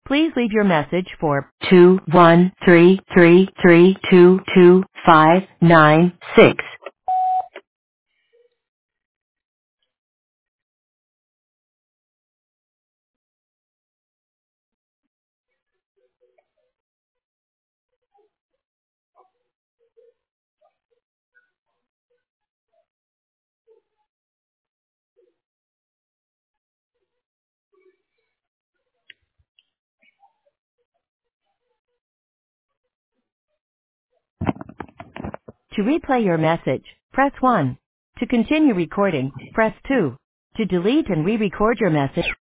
Please leave your message for 21333222596. To replay your message, press 1. To continue recording, press 2. To delete and re-record your message,